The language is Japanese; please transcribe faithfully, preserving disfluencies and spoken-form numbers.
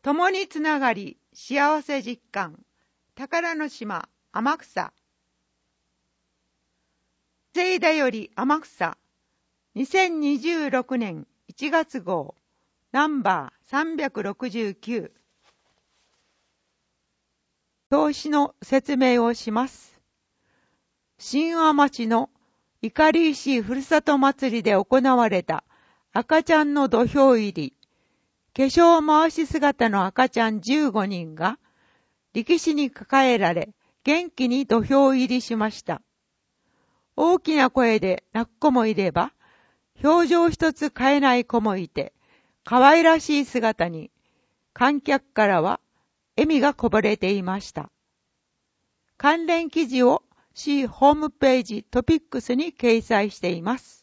共につながり、幸せ実感、宝の島、天草。聖田より天草、にせんにじゅうろくねんいちがつ号、ナンバーさんびゃくろくじゅうきゅう。表紙の説明をします。新和町の怒り石ふるさと祭りで行われた赤ちゃんの土俵入り、化粧回し姿の赤ちゃんじゅうごにんが力士に抱えられ元気に土俵入りしました。大きな声で泣く子もいれば、表情一つ変えない子もいて、可愛らしい姿に観客からは笑みがこぼれていました。関連記事を市ホームページトピックスに掲載しています。